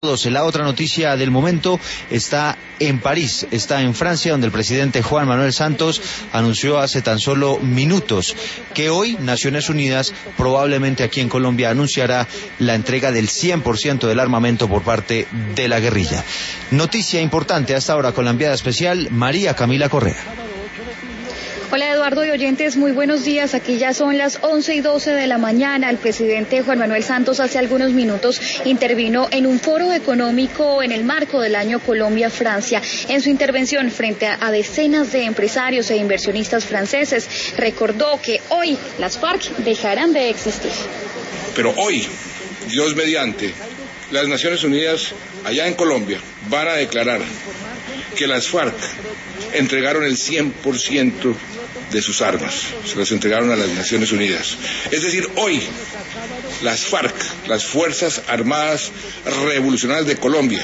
La otra noticia del momento está en París, está en Francia, donde el presidente Juan Manuel Santos anunció hace tan solo minutos que hoy Naciones Unidas, probablemente aquí en Colombia, anunciará la entrega del 100% del armamento por parte de la guerrilla. Noticia importante hasta ahora con la enviada especial María Camila Correa. Hola Eduardo y oyentes, muy buenos días. Aquí ya son las 11:12 de la mañana. El presidente Juan Manuel Santos hace algunos minutos intervino en un foro económico en el marco del año Colombia-Francia. En su intervención frente a decenas de empresarios e inversionistas franceses, recordó que hoy las FARC dejarán de existir. Pero hoy, Dios mediante, las Naciones Unidas allá en Colombia van a declarar que las FARC entregaron el 100% de sus armas, se las entregaron a las Naciones Unidas. Es decir, hoy las FARC, las Fuerzas Armadas Revolucionarias de Colombia,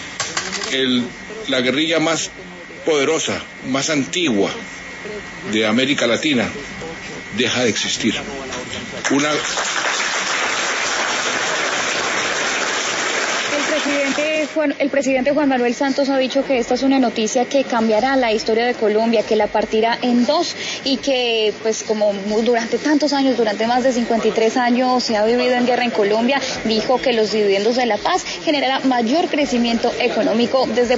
la guerrilla más poderosa, más antigua de América Latina, deja de existir. El presidente Juan Manuel Santos ha dicho que esta es una noticia que cambiará la historia de Colombia, que la partirá en dos y que pues como durante tantos años, durante más de 53 años se ha vivido en guerra en Colombia, dijo que los dividendos de la paz generará mayor crecimiento económico desde